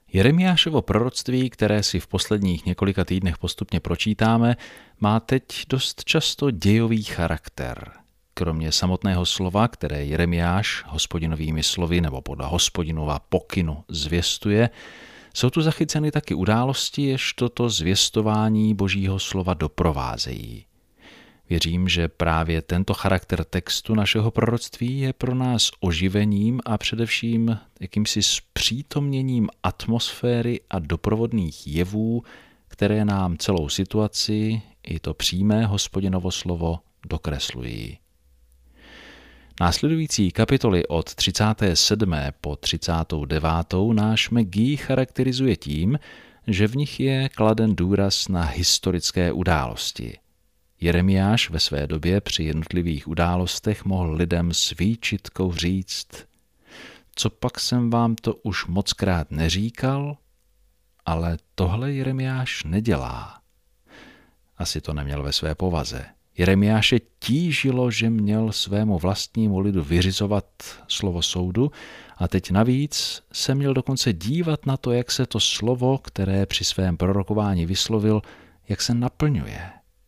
Jeremiášovo proroctví, které si v posledních několika týdnech postupně pročítáme, má teď dost často dějový charakter. Kromě samotného slova, které Jeremiáš Hospodinovými slovy nebo podle Hospodinova pokynu zvěstuje, jsou tu zachyceny taky události, jež toto zvěstování Božího slova doprovázejí. Věřím, že právě tento charakter textu našeho proroctví je pro nás oživením a především jakýmsi zpřítomněním atmosféry a doprovodných jevů, které nám celou situaci i to přímé Hospodinovo slovo dokreslují. Následující kapitoly od 37. po 39. náš McGee charakterizuje tím, že v nich je kladen důraz na historické události. Jeremiáš ve své době při jednotlivých událostech mohl lidem s výčitkou říct: co pak jsem vám to už mockrát neříkal? Ale tohle Jeremiáš nedělá. Asi to neměl ve své povaze. Jeremiáše tížilo, že měl svému vlastnímu lidu vyřizovat slovo soudu a teď navíc se měl dokonce dívat na to, jak se to slovo, které při svém prorokování vyslovil, jak se naplňuje.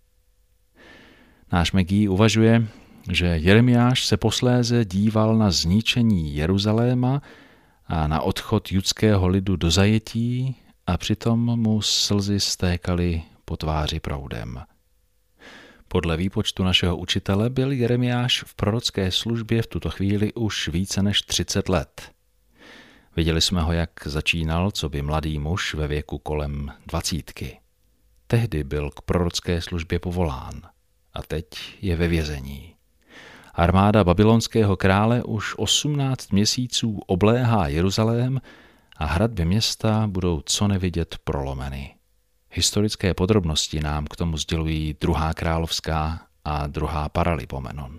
Náš McGee uvažuje, že Jeremiáš se posléze díval na zničení Jeruzaléma a na odchod judského lidu do zajetí a přitom mu slzy stékaly po tváři proudem. Podle výpočtu našeho učitele byl Jeremiáš v prorocké službě v tuto chvíli už více než 30 let. Viděli jsme ho, jak začínal coby mladý muž ve věku kolem 20. Tehdy byl k prorocké službě povolán a teď je ve vězení. Armáda babylonského krále už 18 měsíců obléhá Jeruzalém a hradby města budou co nevidět prolomeny. Historické podrobnosti nám k tomu sdělují 2. královská a 2. Paralipomenon.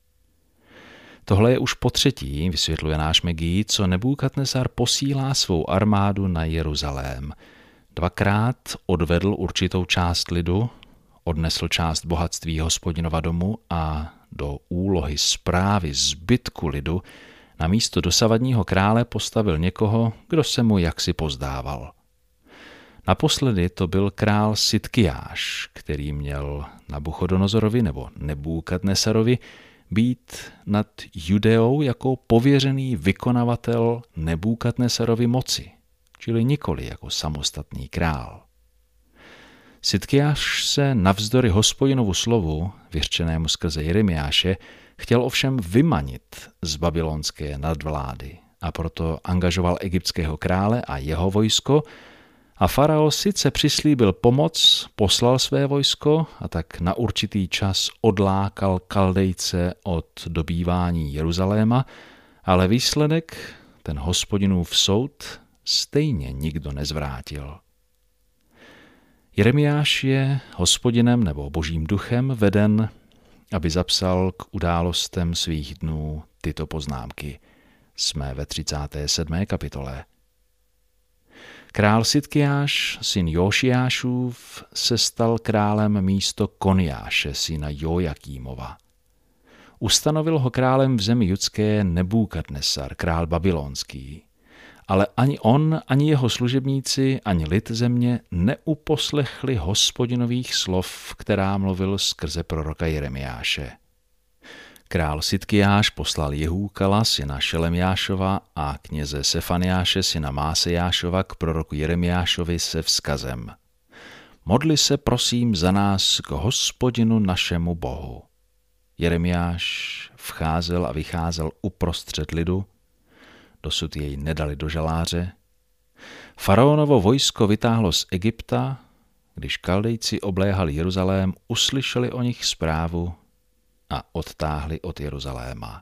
Tohle je už po třetí, vysvětluje náš McGee, co Nebukadnesar posílá svou armádu na Jeruzalém. 2krát odvedl určitou část lidu, odnesl část bohatství Hospodinova domu a do úlohy správy zbytku lidu na místo dosavadního krále postavil někoho, kdo se mu jaksi pozdával. Naposledy to byl král Sidkiáš, který měl Nabuchodonozorovi nebo Nebukadnesarovi být nad Judeou jako pověřený vykonavatel Nebukadnesarovy moci, čili nikoli jako samostatný král. Sidkiáš se navzdory Hospodinovu slovu, vyřčenému skrze Jeremiáše, chtěl ovšem vymanit z babylonské nadvlády a proto angažoval egyptského krále a jeho vojsko a farao sice přislíbil pomoc, poslal své vojsko a tak na určitý čas odlákal Kaldejce od dobývání Jeruzaléma, ale výsledek, ten Hospodinův soud, stejně nikdo nezvrátil. Jeremiáš je Hospodinem nebo Božím duchem veden, aby zapsal k událostem svých dnů tyto poznámky. Jsme ve 37. kapitole. Král Sidkiáš, syn Jošiášův, se stal králem místo Koniáše, syna Jojakímova. Ustanovil ho králem v zemi judské Nebukadnesar, král babylonský. Ale ani on, ani jeho služebníci, ani lid země neuposlechli Hospodinových slov, která mluvil skrze proroka Jeremiáše. Král Sidkiáš poslal Jehúkala, syna Šelemjášova, a kněze Sefaniáše, syna Másejášova, k proroku Jeremiášovi se vzkazem: Modli se prosím za nás k Hospodinu našemu Bohu. Jeremiáš vcházel a vycházel uprostřed lidu, dosud jej nedali do žaláře. Faraonovo vojsko vytáhlo z Egypta, když Kaldejci obléhali Jeruzalém, uslyšeli o nich zprávu a odtáhli od Jeruzaléma.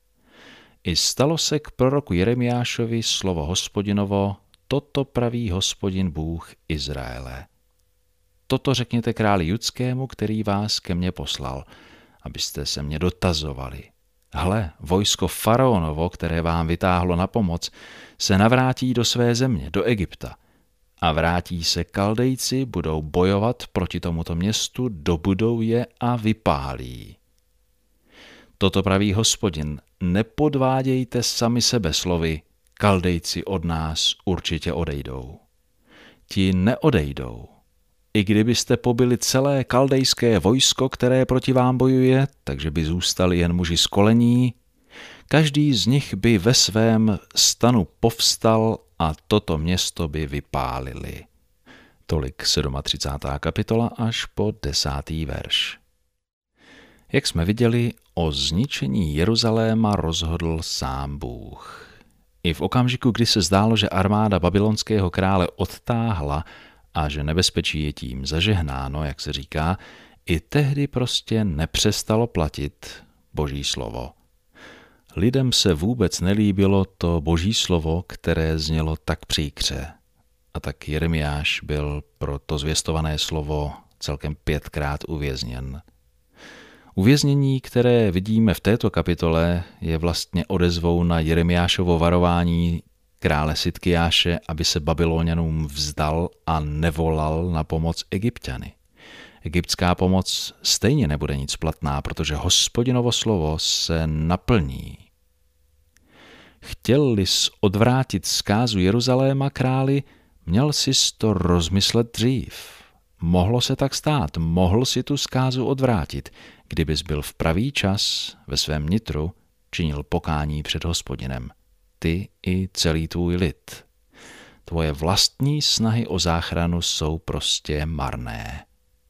I stalo se k proroku Jeremiášovi slovo Hospodinovo: toto praví Hospodin Bůh Izraele. Toto řekněte králi judskému, který vás ke mně poslal, abyste se mě dotazovali. Hle, vojsko faraonovo, které vám vytáhlo na pomoc, se navrátí do své země, do Egypta. A vrátí se Kaldejci, budou bojovat proti tomuto městu, dobudou je a vypálí. Toto praví Hospodin: nepodvádějte sami sebe slovy, Kaldejci od nás určitě odejdou. Ti neodejdou. I kdybyste pobili celé kaldejské vojsko, které proti vám bojuje, takže by zůstali jen muži z kolení, každý z nich by ve svém stanu povstal a toto město by vypálili. Tolik 37. kapitola až po 10. verš. Jak jsme viděli, o zničení Jeruzaléma rozhodl sám Bůh. I v okamžiku, kdy se zdálo, že armáda babylonského krále odtáhla a že nebezpečí je tím zažehnáno, jak se říká, i tehdy prostě nepřestalo platit Boží slovo. Lidem se vůbec nelíbilo to Boží slovo, které znělo tak příkře. A tak Jeremiáš byl pro to zvěstované slovo celkem 5krát uvězněn. Uvěznění, které vidíme v této kapitole, je vlastně odezvou na Jeremiášovo varování krále Sidkiáše, aby se Babylonianům vzdal a nevolal na pomoc Egypťany. Egyptská pomoc stejně nebude nic platná, protože Hospodinovo slovo se naplní. Chtěl-lis odvrátit zkázu Jeruzaléma králi, měl sis to rozmyslet dřív. Mohlo se tak stát, mohl si tu zkázu odvrátit, kdybys byl v pravý čas ve svém nitru činil pokání před Hospodinem. Ty i celý tvůj lid. Tvoje vlastní snahy o záchranu jsou prostě marné.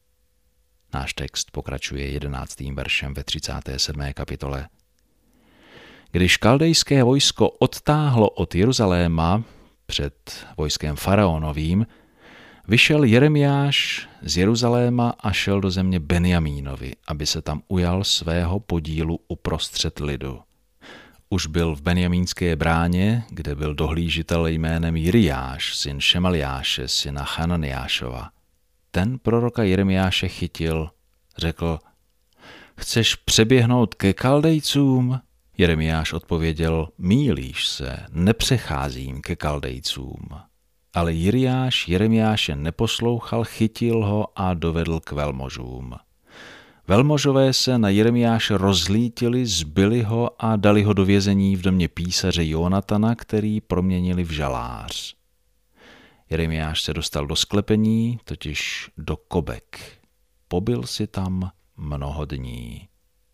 Náš text pokračuje 11. veršem ve 37. kapitole. Když kaldejské vojsko odtáhlo od Jeruzaléma před vojskem faraonovým, vyšel Jeremiáš z Jeruzaléma a šel do země Benjamínovi, aby se tam ujal svého podílu uprostřed lidu. Už byl v Benjamínské bráně, kde byl dohlížitel jménem Jiriáš, syn Šemaliáše, syna Hananiášova. Ten proroka Jeremiáše chytil, řekl: Chceš přeběhnout ke Kaldejcům? Jeremiáš odpověděl: Mýlíš se, nepřecházím ke Kaldejcům. Ale Jiriáš Jeremiáše neposlouchal, chytil ho a dovedl k velmožům. Velmožové se na Jeremiáše rozlítili, zbili ho a dali ho do vězení v domě písaře Jonatana, který proměnili v žalář. Jeremiáš se dostal do sklepení, totiž do kobek. Pobyl si tam mnoho dní.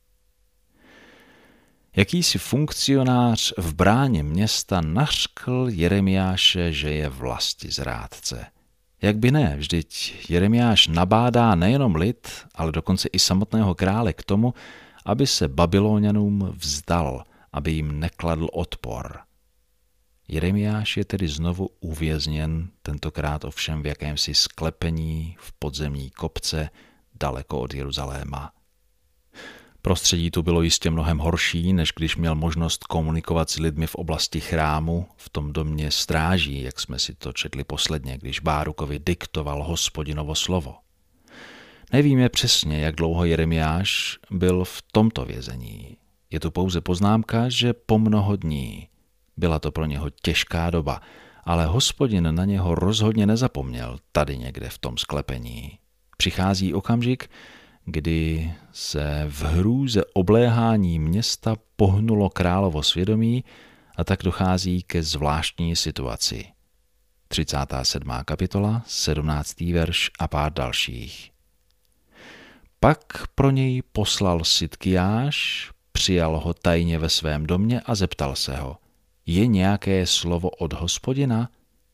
Jakýsi funkcionář v bráně města nařkl Jeremiáše, že je vlastizrádce. Jak by ne, vždyť Jeremiáš nabádá nejenom lid, ale dokonce i samotného krále k tomu, aby se Babylonianům vzdal, aby jim nekladl odpor. Jeremiáš je tedy znovu uvězněn, tentokrát ovšem v jakémsi sklepení v podzemní kopce daleko od Jeruzaléma. Prostředí tu bylo jistě mnohem horší, než když měl možnost komunikovat s lidmi v oblasti chrámu, v tom domě stráží, jak jsme si to četli posledně, když Bárukovi diktoval Hospodinovo slovo. Nevíme přesně, jak dlouho Jeremiáš byl v tomto vězení. Je tu pouze poznámka, že po mnoho dní. Byla to pro něho těžká doba, ale Hospodin na něho rozhodně nezapomněl tady někde v tom sklepení. Přichází okamžik, kdy se v hrůze obléhání města pohnulo královo svědomí a tak dochází ke zvláštní situaci. 37. kapitola, 17. verš a pár dalších. Pak pro něj poslal Sidkiáš, přijal ho tajně ve svém domě a zeptal se ho: Je nějaké slovo od Hospodina?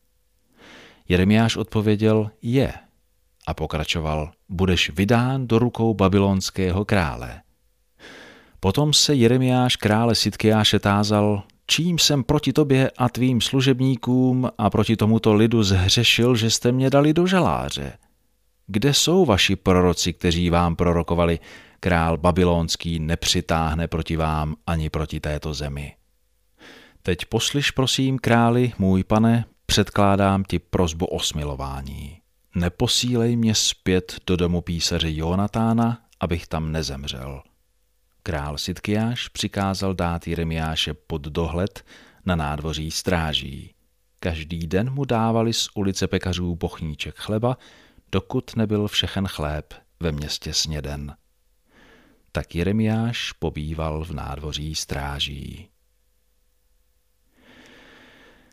Jeremiáš odpověděl: Je. A pokračoval: Budeš vydán do rukou babylonského krále. Potom se Jeremiáš krále Sidkiáše tázal: Čím jsem proti tobě a tvým služebníkům a proti tomuto lidu zhřešil, že jste mě dali do žaláře? Kde jsou vaši proroci, kteří vám prorokovali: Král babylonský nepřitáhne proti vám ani proti této zemi? Teď poslyš, prosím, králi, můj pane, předkládám ti prosbu o smilování. Neposílej mě zpět do domu písaře Jonatána, abych tam nezemřel. Král Sidkiáš přikázal dát Jeremiáše pod dohled na nádvoří stráží. Každý den mu dávali z ulice pekařů bochníček chleba, dokud nebyl všechen chléb ve městě sněden. Tak Jeremiáš pobýval v nádvoří stráží.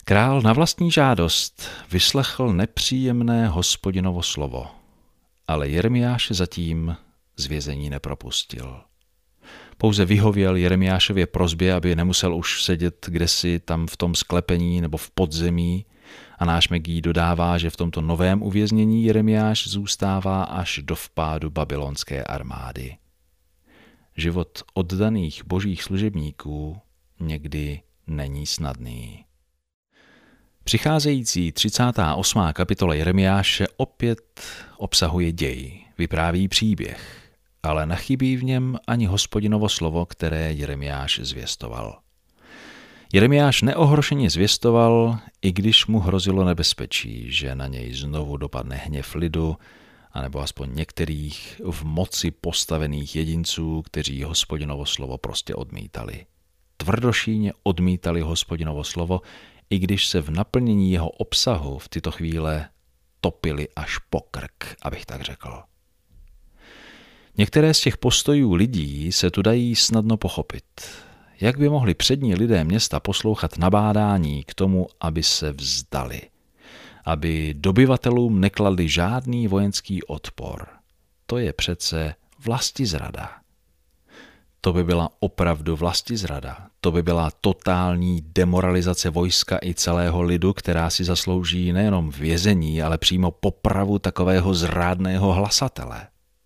Král na vlastní žádost vyslechl nepříjemné Hospodinovo slovo, ale Jeremiáše zatím z vězení nepropustil. Pouze vyhověl Jeremiášově prosbě, aby nemusel už sedět kdesi tam v tom sklepení nebo v podzemí, a náš Megí dodává, že v tomto novém uvěznění Jeremiáš zůstává až do vpádu babylonské armády. Život oddaných božích služebníků někdy není snadný. Přicházející 38. kapitola Jeremiáše opět obsahuje děj, vypráví příběh, ale nechybí v něm ani Hospodinovo slovo, které Jeremiáš zvěstoval. Jeremiáš neohrošeně zvěstoval, i když mu hrozilo nebezpečí, že na něj znovu dopadne hněv lidu, anebo aspoň některých v moci postavených jedinců, kteří Hospodinovo slovo prostě odmítali. Tvrdošíjně odmítali Hospodinovo slovo, i když se v naplnění jeho obsahu v tyto chvíle topili až po krk, abych tak řekl. Některé z těch postojů lidí se tu dají snadno pochopit. Jak by mohli přední lidé města poslouchat nabádání k tomu, aby se vzdali, aby dobyvatelům nekladli žádný vojenský odpor? To je přece vlastizrada. To by byla opravdu vlastizrada. To by byla totální demoralizace vojska i celého lidu, která si zaslouží nejenom vězení, ale přímo popravu takového zrádného hlasatele.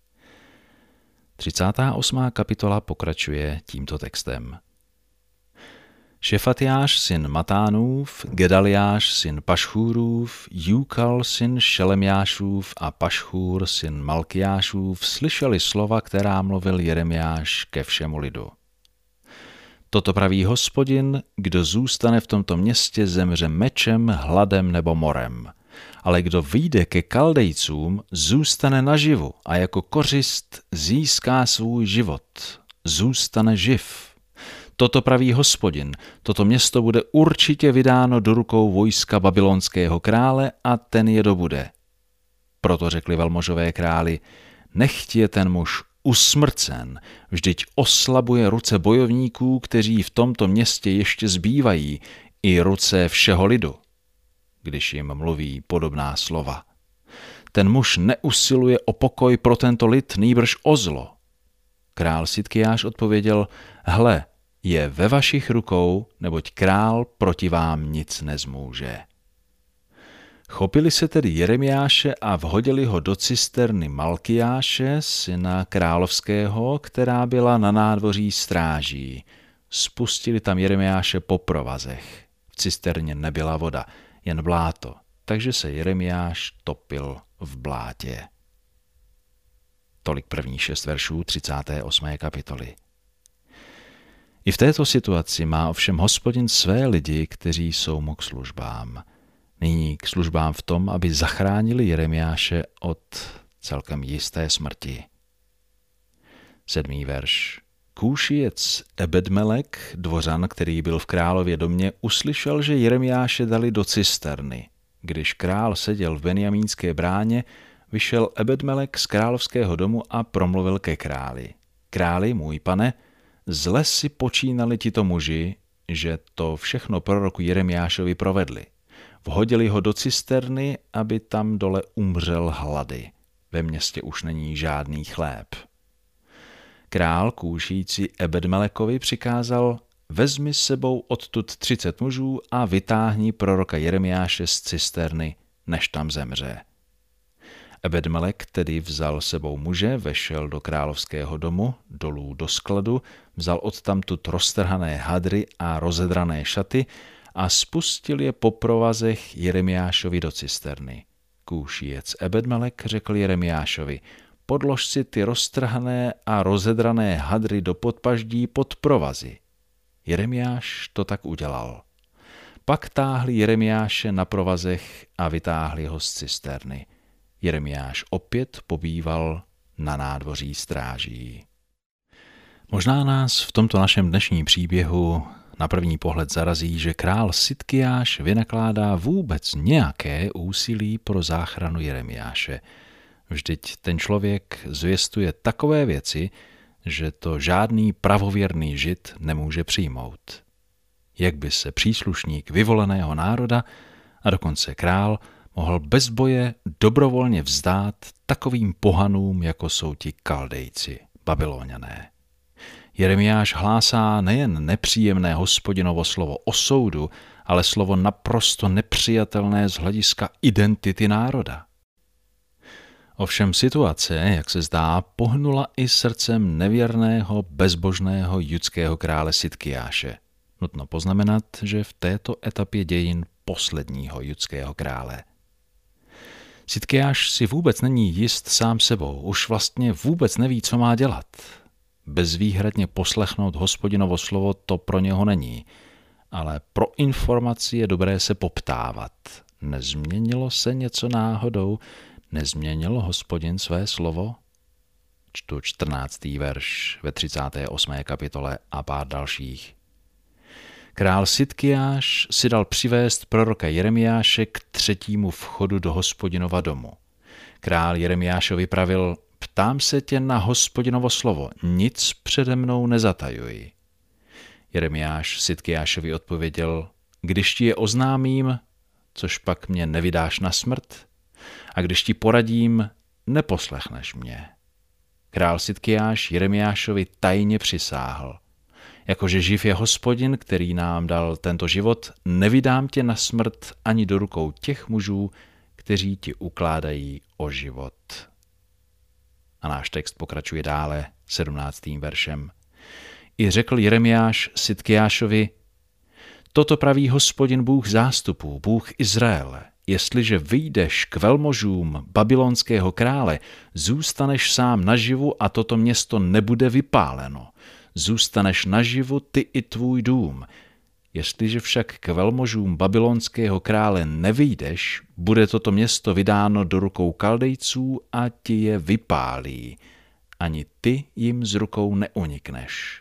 38. kapitola pokračuje tímto textem. Šefatiáš syn Matánův, Gedaliáš syn Pašchůrův, Júkal syn Šelemiášův a Pašchůr syn Malkiášův slyšeli slova, která mluvil Jeremiáš ke všemu lidu. Toto praví Hospodin, kdo zůstane v tomto městě, zemře mečem, hladem nebo morem. Ale kdo vyjde ke Kaldejcům, zůstane naživu a jako kořist získá svůj život. Zůstane živ. Toto praví Hospodin, toto město bude určitě vydáno do rukou vojska babylonského krále a ten je dobude. Proto řekli velmožové králi, nechť je ten muž usmrcen, vždyť oslabuje ruce bojovníků, kteří v tomto městě ještě zbývají, i ruce všeho lidu. Když jim mluví podobná slova. Ten muž neusiluje o pokoj pro tento lid, nýbrž o zlo. Král Sidkiáš odpověděl, hle, je ve vašich rukou, neboť král proti vám nic nezmůže. Chopili se tedy Jeremiáše a vhodili ho do cisterny Malkiáše, syna královského, která byla na nádvoří stráží. Spustili tam Jeremiáše po provazech. V cisterně nebyla voda, jen bláto, takže se Jeremiáš topil v blátě. Tolik prvních 6 veršů 38. kapitoly. I v této situaci má ovšem Hospodin své lidi, kteří jsou mu k službám. Nyní k službám v tom, aby zachránili Jeremiáše od celkem jisté smrti. 7. verš. Kúšijec Ebedmelek, dvořan, který byl v králově domě, uslyšel, že Jeremiáše dali do cisterny. Když král seděl v Benjamínské bráně, vyšel Ebedmelek z královského domu a promluvil ke králi. Králi, můj pane, zle si počínali tito muži, že to všechno proroku Jeremiášovi provedli. Vhodili ho do cisterny, aby tam dole umřel hlady. Ve městě už není žádný chléb. Král kůšící Ebedmelekovi přikázal, vezmi s sebou odtud 30 mužů a vytáhni proroka Jeremiáše z cisterny, než tam zemře. Ebedmelek tedy vzal sebou muže, vešel do královského domu, dolů do skladu, vzal odtamtud roztrhané hadry a rozedrané šaty a spustil je po provazech Jeremiášovi do cisterny. Kúšijec Ebedmelek řekl Jeremiášovi, podlož si ty roztrhané a rozedrané hadry do podpaždí pod provazy. Jeremiáš to tak udělal. Pak táhli Jeremiáše na provazech a vytáhli ho z cisterny. Jeremiáš opět pobýval na nádvoří stráží. Možná nás v tomto našem dnešním příběhu na první pohled zarazí, že král Sidkiáš vynakládá vůbec nějaké úsilí pro záchranu Jeremiáše. Vždyť ten člověk zvěstuje takové věci, že to žádný pravověrný žid nemůže přijmout. jak by se příslušník vyvoleného národa a dokonce král mohl bez boje dobrovolně vzdát takovým pohanům, jako jsou ti Kaldejci, Babyloniané. Jeremiáš hlásá nejen nepříjemné Hospodinovo slovo o soudu, ale slovo naprosto nepřijatelné z hlediska identity národa. Ovšem situace, jak se zdá, pohnula i srdcem nevěrného, bezbožného judského krále Sidkijáše. Nutno poznamenat, že v této etapě dějin posledního judského krále. Sidkijáš si vůbec není jist sám sebou, už vlastně vůbec neví, co má dělat. Bezvýhradně poslechnout Hospodinovo slovo to pro něho není, ale pro informaci je dobré se poptávat. Nezměnilo se něco náhodou? Nezměnil Hospodin své slovo? Čtu 14. verš ve 38. kapitole a pár dalších. Král Sidkijáš si dal přivést proroka Jeremiáše k 3. vchodu do Hospodinova domu. Král Jeremiášovi pravil: ptám se tě na Hospodinovo slovo, nic přede mnou nezatajuj. Jeremiáš Sidkijášovi odpověděl: když ti je oznámím, což pak mě nevydáš na smrt, a když ti poradím, neposlechneš mě. Král Sidkijáš Jeremiášovi tajně přisáhl: jakože živ je Hospodin, který nám dal tento život, nevydám tě na smrt ani do rukou těch mužů, kteří ti ukládají o život. A náš text pokračuje dále 17. veršem. I řekl Jeremiáš Sidkijášovi: toto praví Hospodin Bůh zástupů, Bůh Izraele. Jestliže vyjdeš k velmožům babylonského krále, zůstaneš sám naživu a toto město nebude vypáleno. Zůstaneš naživu ty i tvůj dům. Jestliže však k velmožům babylonského krále nevyjdeš, bude toto město vydáno do rukou Kaldejců a ti je vypálí. Ani ty jim z rukou neunikneš.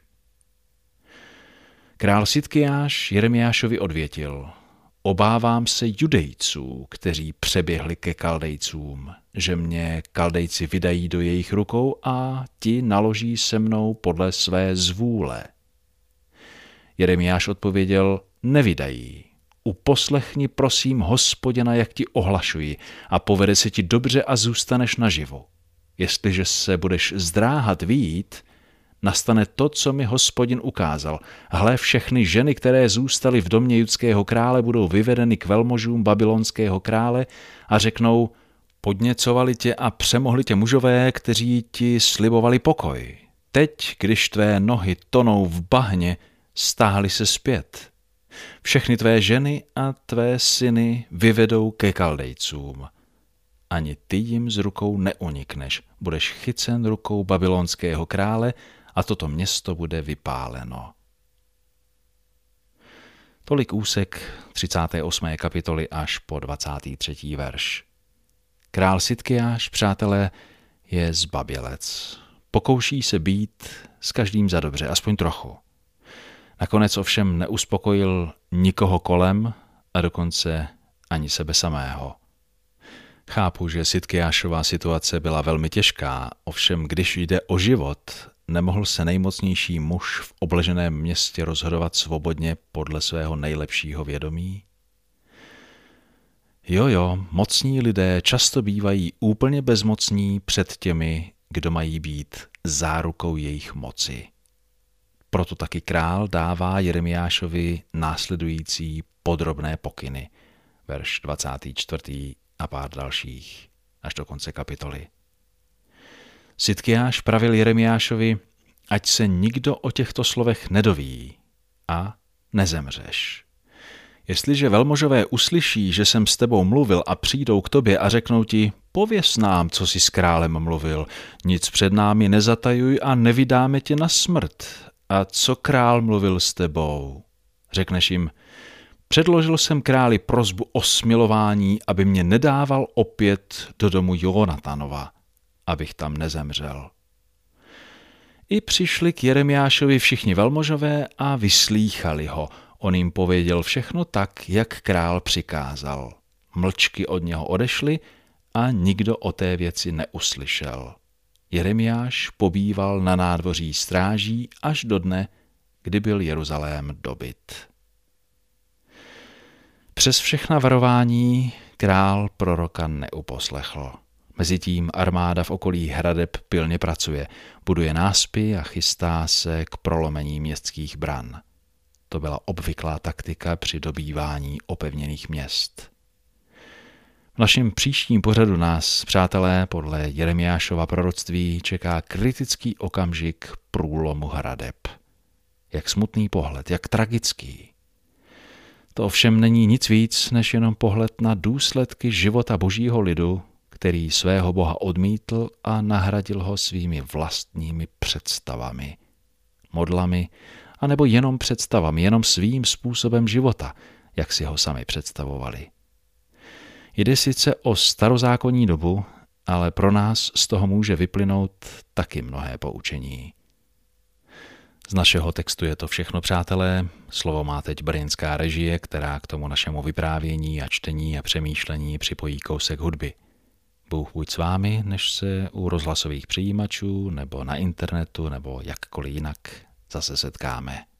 Král Sidkijáš Jeremiášovi odvětil: obávám se Judejců, kteří přeběhli ke Kaldejcům, že mě Kaldejci vydají do jejich rukou a ti naloží se mnou podle své zvůle. Jeremiáš odpověděl: nevydají. Uposlechni prosím Hospodina, jak ti ohlašuji, a povede se ti dobře a zůstaneš naživu. Jestliže se budeš zdráhat vyjít, nastane to, co mi Hospodin ukázal. Hle, všechny ženy, které zůstaly v domě judského krále, budou vyvedeny k velmožům babylonského krále a řeknou: podněcovali tě a přemohli tě mužové, kteří ti slibovali pokoj. Teď, když tvé nohy tonou v bahně, stáhli se zpět. Všechny tvé ženy a tvé syny vyvedou ke Kaldejcům. Ani ty jim z rukou neunikneš, budeš chycen rukou babylonského krále a toto město bude vypáleno. Tolik úsek 38. kapitoly až po 23. verš. Král Sidkijáš, přátelé, je zbabělec. Pokouší se být s každým za dobře, aspoň trochu. Nakonec ovšem neuspokojil nikoho kolem a dokonce ani sebe samého. Chápu, že Sidkijášova situace byla velmi těžká, ovšem když jde o život, nemohl se nejmocnější muž v obleženém městě rozhodovat svobodně podle svého nejlepšího vědomí? Jo, mocní lidé často bývají úplně bezmocní před těmi, kdo mají být zárukou jejich moci. Proto taky král dává Jeremiášovi následující podrobné pokyny, verš 24. a pár dalších, až do konce kapitoly. Sidkijáš pravil Jeremiášovi: ať se nikdo o těchto slovech nedoví a nezemřeš. Jestliže velmožové uslyší, že jsem s tebou mluvil a přijdou k tobě a řeknou ti: pověz nám, co jsi s králem mluvil, nic před námi nezatajuj a nevydáme tě na smrt. A co král mluvil s tebou? Řekneš jim: předložil jsem králi prosbu o smilování, aby mě nedával opět do domu Jonatanova, abych tam nezemřel. I přišli k Jeremiášovi všichni velmožové a vyslýchali ho. On jim pověděl všechno tak, jak král přikázal. Mlčky od něho odešli a nikdo o té věci neuslyšel. Jeremiáš pobýval na nádvoří stráží až do dne, kdy byl Jeruzalém dobyt. Přes všechna varování král proroka neuposlechl. Mezitím armáda v okolí hradeb pilně pracuje, buduje náspy a chystá se k prolomení městských bran. To byla obvyklá taktika při dobývání opevněných měst. V našem příštím pořadu nás, přátelé, podle Jeremiášova proroctví čeká kritický okamžik průlomu hradeb. Jak smutný pohled, jak tragický. To ovšem není nic víc, než jenom pohled na důsledky života božího lidu, který svého Boha odmítl a nahradil ho svými vlastními představami, modlami, anebo jenom představami, jenom svým způsobem života, jak si ho sami představovali. Jde sice o starozákonní dobu, ale pro nás z toho může vyplynout taky mnohé poučení. Z našeho textu je to všechno, přátelé. Slovo má teď brněnská režie, která k tomu našemu vyprávění a čtení a přemýšlení připojí kousek hudby. Bůh buď s vámi, než se u rozhlasových přijímačů nebo na internetu nebo jakkoliv jinak zase setkáme.